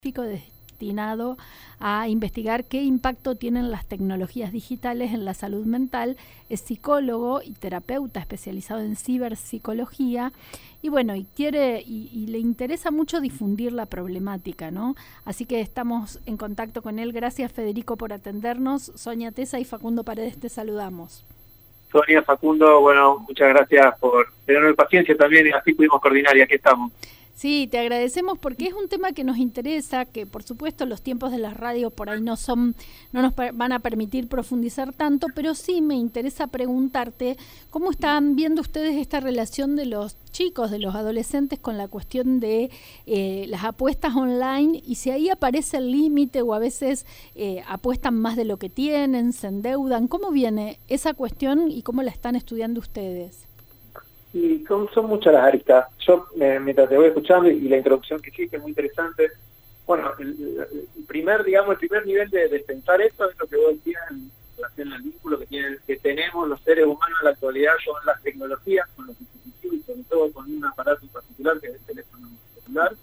destinado a investigar qué impacto tienen las tecnologías digitales en la salud mental. Es psicólogo y terapeuta especializado en ciberpsicología y bueno, y le interesa mucho difundir la problemática, ¿no? Así que estamos en contacto con él. Gracias, Federico, por atendernos. Sonia Tesa y Facundo Paredes te saludamos. Sonia, Facundo, bueno, muchas gracias por tenerme paciencia también, y así pudimos coordinar y aquí estamos. Sí, te agradecemos porque es un tema que nos interesa, que por supuesto los tiempos de las radios por ahí no nos van a permitir profundizar tanto, pero sí me interesa preguntarte cómo están viendo ustedes esta relación de los chicos, de los adolescentes con la cuestión de las apuestas online y si ahí aparece el límite o a veces apuestan más de lo que tienen, se endeudan. ¿Cómo viene esa cuestión y cómo la están estudiando ustedes? Y son muchas las aristas. Yo, mientras te voy escuchando y la introducción que hiciste es muy interesante, bueno, el primer nivel de pensar esto es lo que vos decías en relación al vínculo que tenemos los seres humanos en la actualidad con las tecnologías, con los dispositivos y sobre todo con un aparato en particular que es el teléfono celular.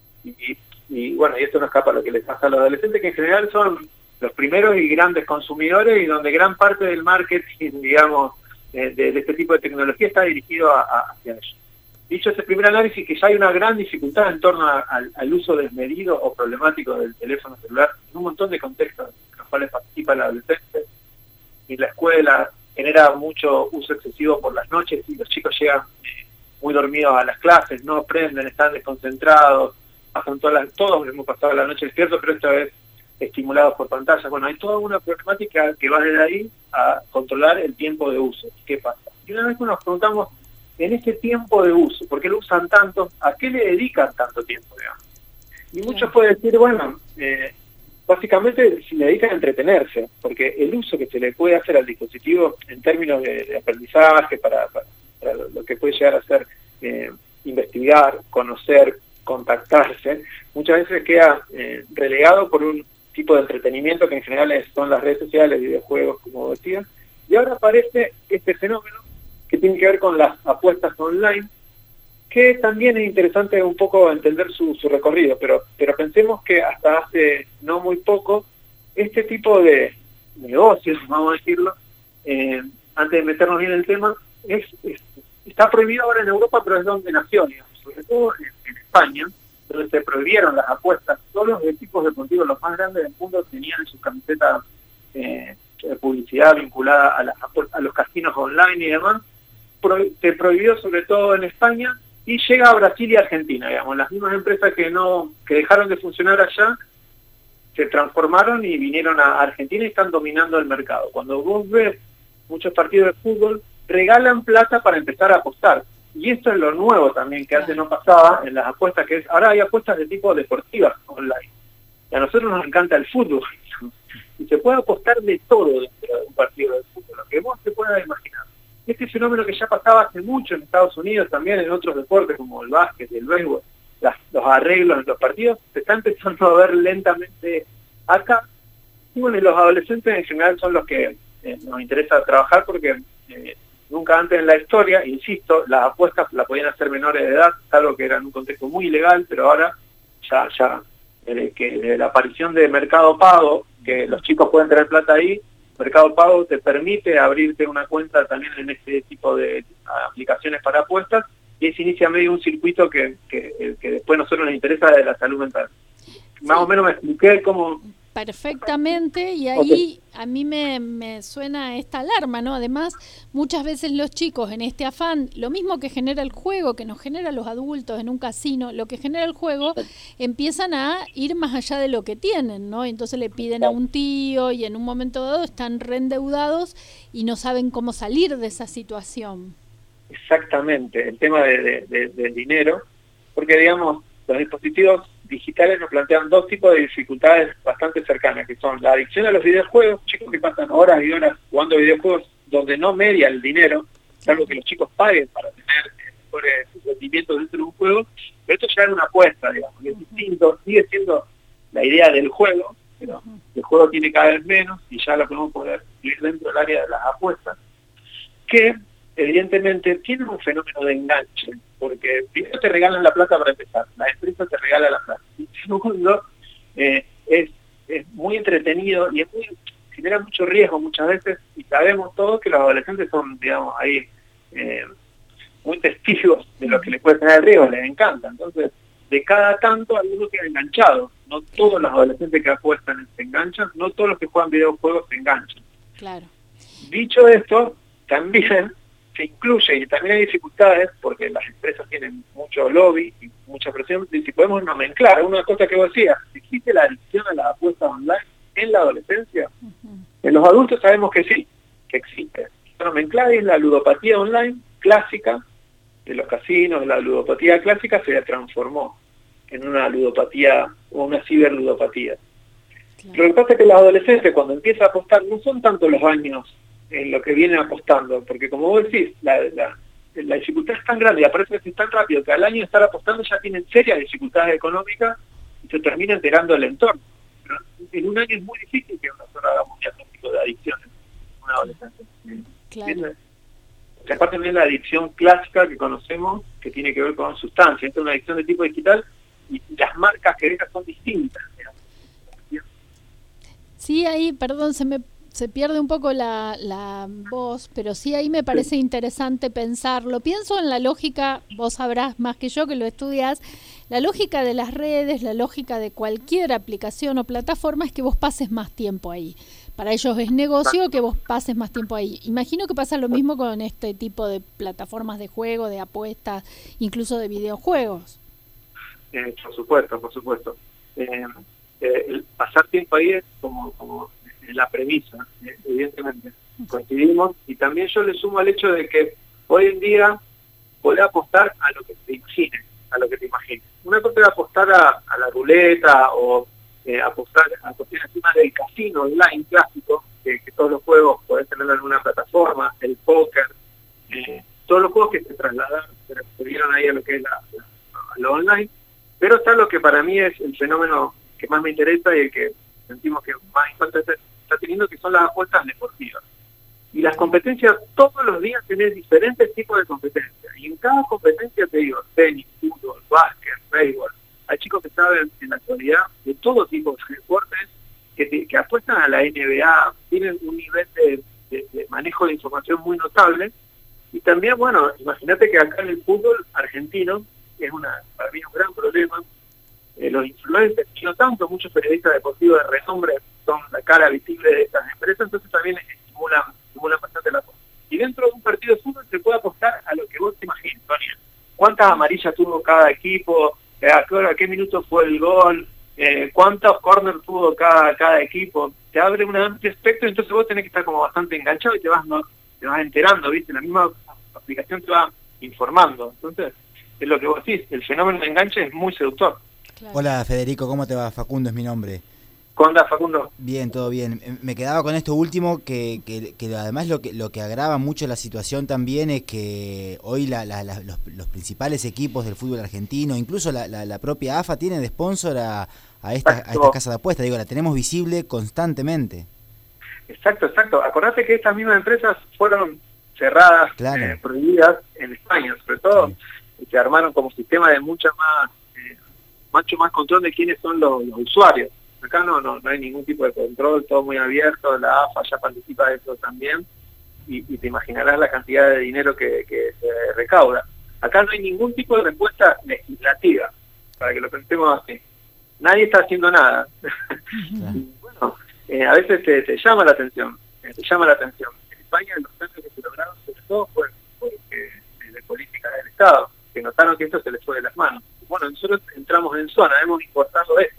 Y bueno, y esto no escapa a lo que les pasa a los adolescentes, que en general son los primeros y grandes consumidores y donde gran parte del marketing, digamos, de este tipo de tecnología está dirigido hacia ellos. Dicho ese primer análisis, que ya hay una gran dificultad en torno al uso desmedido o problemático del teléfono celular en un montón de contextos en los cuales participa el adolescente, y la escuela genera mucho uso excesivo por las noches y los chicos llegan muy dormidos a las clases, no aprenden, están desconcentrados, pasan todos hemos pasado la noche despiertos, pero esta vez estimulados por pantallas. Bueno, hay toda una problemática que va desde ahí a controlar el tiempo de uso. ¿Qué pasa? Y una vez que nos preguntamos, en este tiempo de uso, ¿por qué lo usan tanto? ¿A qué le dedican tanto tiempo, digamos? Y muchos pueden decir, bueno, básicamente si le dedican a entretenerse, porque el uso que se le puede hacer al dispositivo en términos de aprendizaje, para lo que puede llegar a ser investigar, conocer, contactarse, muchas veces queda relegado por un tipo de entretenimiento que en general son las redes sociales, videojuegos, como decía, y ahora aparece este fenómeno que tiene que ver con las apuestas online, que también es interesante un poco entender su recorrido, pero pensemos que hasta hace no muy poco, este tipo de negocios, vamos a decirlo, antes de meternos bien en el tema, está prohibido ahora en Europa, pero es donde nació, digamos, sobre todo en España, donde se prohibieron las apuestas. Todos los equipos deportivos, los más grandes del mundo, tenían en sus camisetas publicidad vinculada a los casinos online y demás. Se prohibió sobre todo en España y llega a Brasil y Argentina, digamos. Las mismas empresas que dejaron de funcionar allá se transformaron y vinieron a Argentina y están dominando el mercado. Cuando vos ves muchos partidos de fútbol, regalan plata para empezar a apostar. Y esto es lo nuevo también, que antes no pasaba en las apuestas, ahora hay apuestas de tipo deportivas online. Y a nosotros nos encanta el fútbol. Y se puede apostar de todo dentro de un partido de fútbol, lo que vos te puedas imaginar. Este fenómeno que ya pasaba hace mucho en Estados Unidos, también en otros deportes como el básquet, el béisbol, los arreglos en los partidos, se está empezando a ver lentamente acá. Y bueno, y los adolescentes en general son los que nos interesa trabajar porque nunca antes en la historia, insisto, las apuestas las podían hacer menores de edad, algo que era en un contexto muy ilegal, pero ahora ya desde la aparición de Mercado Pago, que los chicos pueden tener plata ahí, Mercado Pago te permite abrirte una cuenta también en este tipo de aplicaciones para apuestas, y se inicia medio un circuito que después a nosotros nos interesa de la salud mental. Sí. Más o menos me expliqué cómo... Perfectamente, y ahí a mí me suena esta alarma, ¿no? Además, muchas veces los chicos en este afán, lo mismo que genera el juego, que nos genera los adultos en un casino, lo que genera el juego, empiezan a ir más allá de lo que tienen, ¿no? Entonces le piden a un tío y en un momento dado están reendeudados y no saben cómo salir de esa situación. Exactamente, el tema del dinero, porque digamos, los dispositivos digitales nos plantean dos tipos de dificultades bastante cercanas, que son la adicción a los videojuegos, chicos que pasan horas y horas jugando videojuegos donde no media el dinero, salvo que los chicos paguen para tener mejores rendimientos dentro de un juego, pero esto ya es una apuesta, digamos, que es distinto, sigue siendo la idea del juego, pero el juego tiene cada vez menos y ya lo podemos poder incluir dentro del área de las apuestas, que evidentemente tienen un fenómeno de enganche, porque primero te regalan la plata para empezar, la empresa te regala la plata, y segundo, es muy entretenido y genera mucho riesgo muchas veces, y sabemos todos que los adolescentes son, digamos, ahí muy testigos de lo que les puede tener riesgo, les encanta. Entonces, de cada tanto algunos quedan enganchados. No todos los adolescentes que apuestan se enganchan, no todos los que juegan videojuegos se enganchan. Claro. Dicho esto, también se incluye, y también hay dificultades, porque las empresas tienen mucho lobby y mucha presión, y si podemos nomenclar, una cosa que vos decías, ¿existe la adicción a las apuestas online en la adolescencia? En los adultos sabemos que sí, que existe. La nomenclar es la ludopatía online clásica de los casinos. La ludopatía clásica se transformó en una ludopatía o una ciberludopatía. Claro. Lo que pasa es que los adolescentes, cuando empiezan a apostar, no son tanto los años en lo que vienen apostando, porque como vos decís, la dificultad es tan grande y aparece tan rápido que al año de estar apostando ya tienen serias dificultades económicas y se termina enterando del entorno. Pero en un año es muy difícil que nosotros hagamos un diagnóstico de adicciones en un adolescente. Claro. Porque aparte no es la adicción clásica que conocemos, que tiene que ver con sustancias. Esta es una adicción de tipo digital y las marcas que deja son distintas. Sí, ahí, perdón, se pierde un poco la voz, pero sí ahí me parece interesante pensarlo. Pienso en la lógica, vos sabrás más que yo que lo estudias, la lógica de las redes, la lógica de cualquier aplicación o plataforma es que vos pases más tiempo ahí. Para ellos es negocio que vos pases más tiempo ahí. Imagino que pasa lo mismo con este tipo de plataformas de juego, de apuestas, incluso de videojuegos. Por supuesto. El pasar tiempo ahí es como la premisa, evidentemente. Coincidimos, y también yo le sumo al hecho de que hoy en día podés apostar a lo que te imagines, Una cosa es apostar a la ruleta o apostar a cuestiones encima del casino online clásico, que todos los juegos podés tenerlo en una plataforma, el póker, todos los juegos que se trasladaron, se transfirieron ahí a lo que es a lo online, pero está lo que para mí es el fenómeno que más me interesa y el que sentimos que más impacto está teniendo, que son las apuestas deportivas. Y las competencias, todos los días tenés diferentes tipos de competencias, y en cada competencia te digo, tenis, fútbol, básquet, béisbol, hay chicos que saben en la actualidad de todo tipo de deportes, que apuestan a la NBA, tienen un nivel de manejo de información muy notable. Y también, bueno, imagínate que acá en el fútbol argentino, es para mí un gran problema, los influencers, y no tanto muchos periodistas deportivos de renombre son la cara visible de estas empresas, entonces también estimulan bastante la cosa. Y dentro de un partido de fútbol se puede apostar a lo que vos te imagines, Sonia. ¿Cuántas amarillas tuvo cada equipo? ¿A qué minuto fue el gol? ¿Cuántos corners tuvo cada equipo? Te abre un amplio espectro, entonces vos tenés que estar como bastante enganchado y te vas enterando, ¿viste? La misma aplicación te va informando. Entonces, es lo que vos decís, el fenómeno de enganche es muy seductor. Claro. Hola Federico, ¿cómo te va? Facundo es mi nombre. ¿Cómo andás, Facundo? Bien, todo bien. Me quedaba con esto último, que además lo que agrava mucho la situación también es que hoy los principales equipos del fútbol argentino, incluso la propia AFA, tiene de sponsor a esta casa de apuestas. Digo, la tenemos visible constantemente. Exacto. Acordate que estas mismas empresas fueron cerradas, claro, prohibidas en España, sobre todo, sí, y se armaron como sistema de mucho más control de quiénes son los usuarios. Acá no hay ningún tipo de control, todo muy abierto, la AFA ya participa de eso también, y te imaginarás la cantidad de dinero que se recauda. Acá no hay ningún tipo de respuesta legislativa, para que lo pensemos así. Nadie está haciendo nada. Y bueno, a veces te llama la atención, En España los cambios que se lograron sobre todo fue de política del Estado, que notaron que esto se les fue de las manos. Bueno, nosotros entramos en zona, hemos importado esto.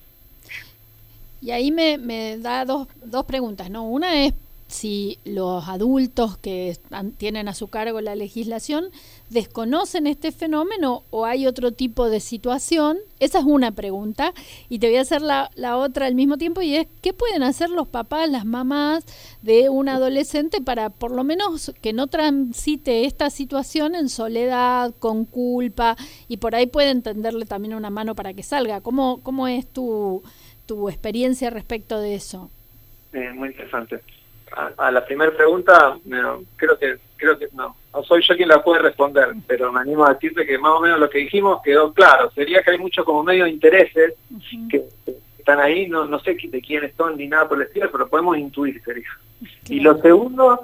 Y ahí me da dos preguntas, ¿no? Una es si los adultos que tienen a su cargo la legislación desconocen este fenómeno o hay otro tipo de situación. Esa es una pregunta. Y te voy a hacer la otra al mismo tiempo, y es ¿qué pueden hacer los papás, las mamás de un adolescente para por lo menos que no transite esta situación en soledad, con culpa, y por ahí pueden tenderle también una mano para que salga? ¿Cómo es tu experiencia respecto de eso? Muy interesante. A la primera pregunta, creo que no soy yo quien la puede responder, pero me animo a decirte que más o menos lo que dijimos quedó claro. Sería que hay muchos como medio de intereses que están ahí, no sé de quiénes son ni nada por el estilo, pero podemos intuir, sería. Y lo segundo,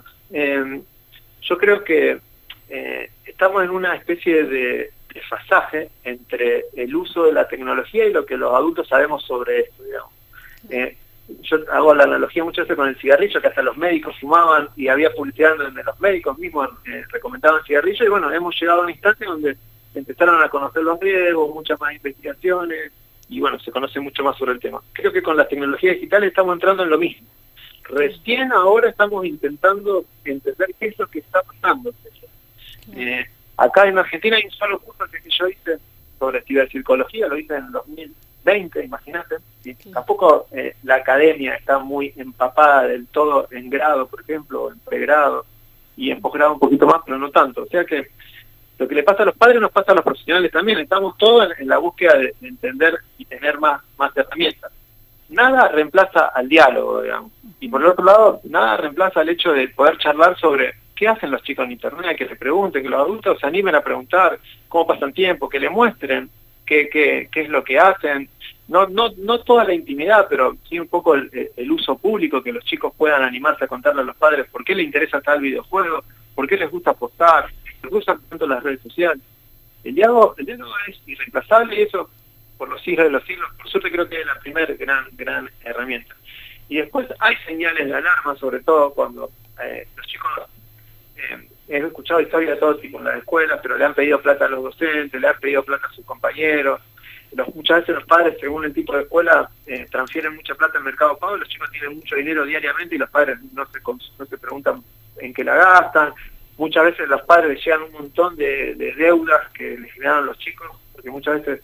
yo creo que estamos en una especie de desfasaje entre el uso de la tecnología y lo que los adultos sabemos sobre esto, digamos. Yo hago la analogía muchas veces con el cigarrillo, que hasta los médicos fumaban y había publicidad donde los médicos mismos recomendaban cigarrillo, y bueno, hemos llegado a una instancia donde empezaron a conocer los riesgos, muchas más investigaciones, y bueno, se conoce mucho más sobre el tema. Creo que con las tecnologías digitales estamos entrando en lo mismo. Recién ahora estamos intentando entender qué es lo que está pasando. Acá en Argentina hay un solo curso que yo hice sobre ciberpsicología, lo hice en 2020, imagínate, y tampoco la academia está muy empapada del todo en grado, por ejemplo, en pregrado, y en posgrado un poquito más, pero no tanto. O sea que lo que le pasa a los padres nos pasa a los profesionales también. Estamos todos en la búsqueda de entender y tener más herramientas. Nada reemplaza al diálogo, digamos. Y por el otro lado, nada reemplaza el hecho de poder charlar sobre qué hacen los chicos en internet, que les pregunten, que los adultos se animen a preguntar cómo pasan tiempo, que le muestren qué es lo que hacen. No toda la intimidad, pero sí un poco el uso público, que los chicos puedan animarse a contarle a los padres por qué les interesa tal videojuego, por qué les gusta apostar, les gustan tanto las redes sociales. El diálogo es irreemplazable, y eso por los siglos de los siglos, por suerte creo que es la primera gran herramienta. Y después hay señales de alarma, sobre todo cuando los chicos, he escuchado historias de todo tipo en las escuelas, pero le han pedido plata a los docentes, le han pedido plata a sus compañeros. Muchas veces los padres, según el tipo de escuela, transfieren mucha plata al Mercado Pago, los chicos tienen mucho dinero diariamente y los padres no se preguntan en qué la gastan. Muchas veces los padres llegan un montón de deudas que les generaron los chicos, porque muchas veces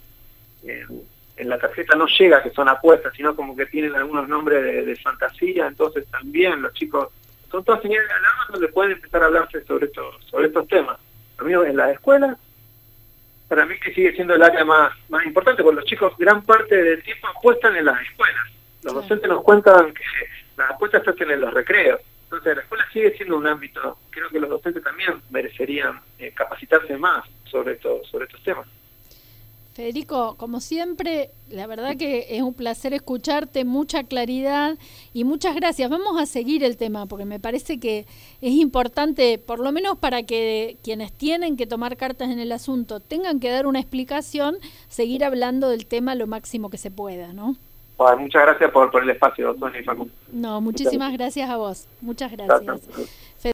en la tarjeta no llega que son apuestas, sino como que tienen algunos nombres de fantasía. Entonces también los chicos, son todas señales de alarma donde pueden empezar a hablarse sobre estos temas. Lo mismo en las escuelas, para mí que sigue siendo el área más importante, porque los chicos gran parte del tiempo apuestan en las escuelas. Los docentes nos cuentan que las apuestas se hacen en los recreos. Entonces la escuela sigue siendo un ámbito, creo que los docentes también merecerían capacitarse más sobre estos temas. Federico, como siempre, la verdad que es un placer escucharte, mucha claridad y muchas gracias. Vamos a seguir el tema porque me parece que es importante, por lo menos para que quienes tienen que tomar cartas en el asunto tengan que dar una explicación, seguir hablando del tema lo máximo que se pueda, ¿no? Bueno, muchas gracias por el espacio, Sonia y Facundo. No, muchísimas gracias a vos. Muchas gracias.